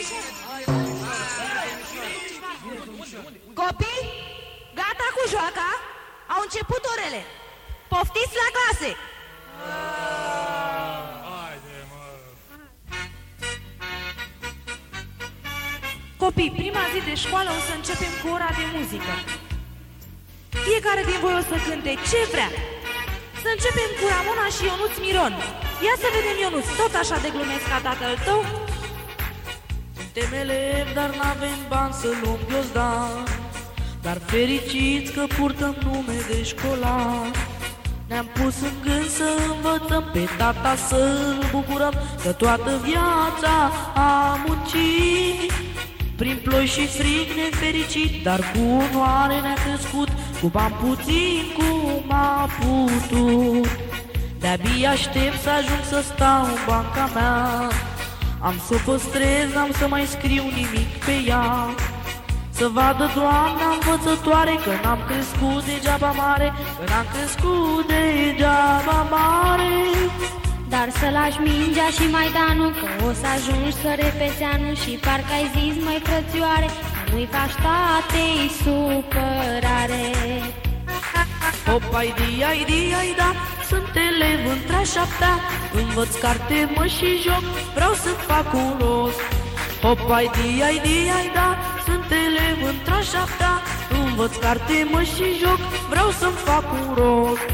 Copii, gata cu joaca? Au început orele. Poftiți la clase! Copii, prima zi de școală o să începem cu ora de muzică. Fiecare din voi o să cânte ce vrea. Să începem cu Ramona și Ionuț Miron. Ia să vedem, Ionuț, tot așa de glumesc ca tatăl tău? Suntem elevi, dar n-avem bani să luăm ghiozdan, dar fericiți că purtăm nume de școlar. Ne-am pus în gând să învățăm pe tata să-l bucurăm, că toată viața a muncit. Prin ploi și frig nefericit, dar cu onoare ne-a crescut, cu bani puțin cum a putut. De-abia aștept să ajung să stau în banca mea, am să o păstrez, n-am să mai scriu nimic pe ea. Să vadă doamna învățătoare că n-am crescut degeaba mare, că n-am crescut degeaba mare. Dar să lași mingea și Maidanul, că o să ajungi să repeți anul. Și parcă ai zis, măi frățioare, că nu-i faci tatei supărare. Hop-ai-di, da, sunt elev între-a șaptea, învăț carte, mă și joc, vreau să fac un rost. Hop-ai-di, da, sunt elev între-a șaptea, învăț carte, mă și joc, vreau să-mi fac un rost.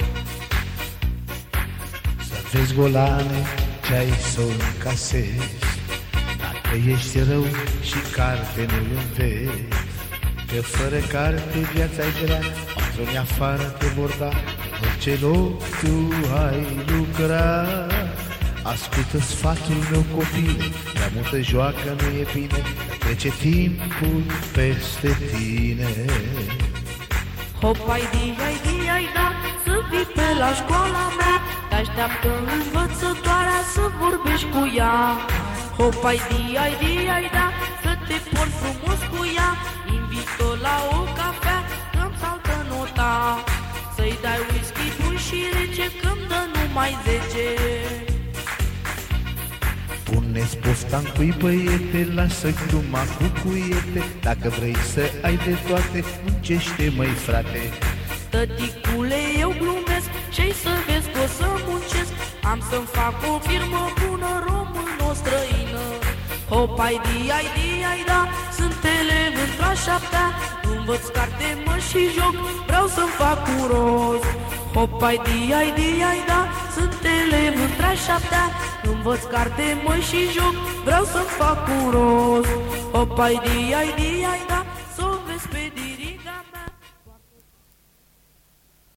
Să vezi golane ce ai să o încasezi, dacă ești rău și carte nu-i înveți, că fără carte viața-i grea, patroni afară te vor da, orice loc tu ai lucra. Ascultă sfatul meu, copile, prea multă joacă nu e bine, trece timpul peste tine. Hop-ai-di, da, să vii pe la școala mea, te așteaptă învățătoarea să vorbești cu ea. Hop-ai-di, da, să te porți frumos cu ea, invit-o la o cafea, că-mi saltă nota. Să-i dai whisky bun și rece, că-mi dă numai 10. Pune-ți pofta în cui, băiete, lasă gluma cu cuiete, dacă vrei să ai de toate, muncește, măi frate. Tăticule, eu glumesc și-ai să vezi că o să muncesc, am să-mi fac o firmă bună, română străină. Hop-ai-di, da, sunt elev într-a șaptea, învăț carte, mă și joc, vreau să-mi fac un rost. Hop-ai-di, da, sunt elev într-a șaptea, învăț carte, mă și joc, vreau să-mi fac un rost. Hop-ai-di,